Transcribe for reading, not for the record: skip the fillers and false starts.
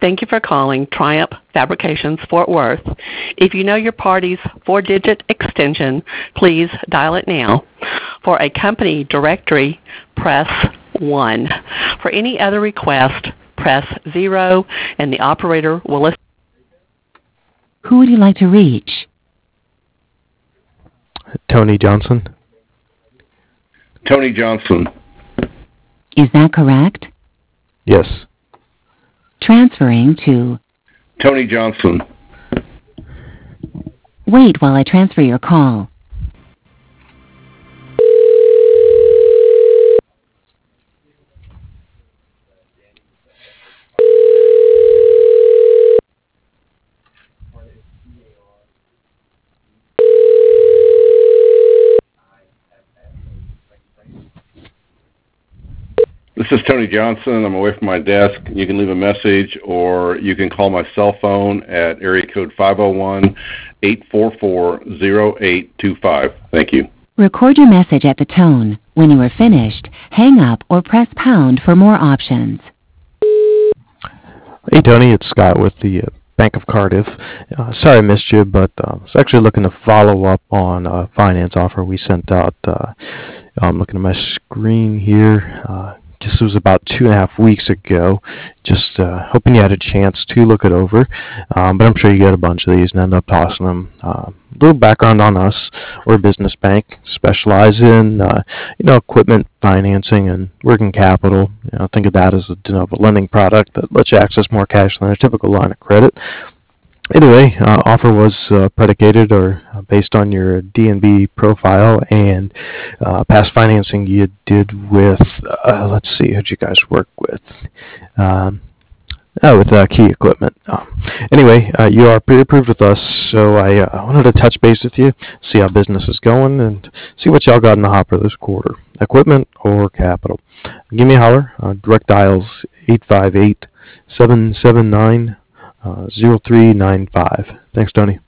Thank you for calling Triumph Fabrications Fort Worth. If you know your party's 4-digit extension, please dial it now. For a company directory, press 1. For any other request, press 0, and the operator will listen. Who would you like to reach? Tony Johnson. Tony Johnson. Is that correct? Yes. Transferring to... Tony Johnson. Wait while I transfer your call. This is Tony Johnson. I'm away from my desk. You can leave a message or you can call my cell phone at area code 501-844-0825. Thank you. Record your message at the tone. When you are finished, hang up or press pound for more options. Hey, Tony, it's Scott with the Bank of Cardiff. Sorry I missed you, but I was actually looking to follow up on a finance offer we sent out. I'm looking at my screen here. This was about 2.5 weeks ago. Just hoping you had a chance to look it over. But I'm sure you get a bunch of these and end up tossing them. A little background on us. We're a business bank, specialize in equipment financing and working capital. Think of that as a de novo lending product that lets you access more cash than a typical line of credit. Anyway, offer was predicated or based on your DNB profile and past financing you did with, let's see, who'd you guys work with? With Key Equipment. Anyway, you are pre-approved with us, so I wanted to touch base with you, see how business is going, and see what y'all got in the hopper this quarter, equipment or capital. Give me a holler. Direct dials 858-779-0395. Thanks, Tony.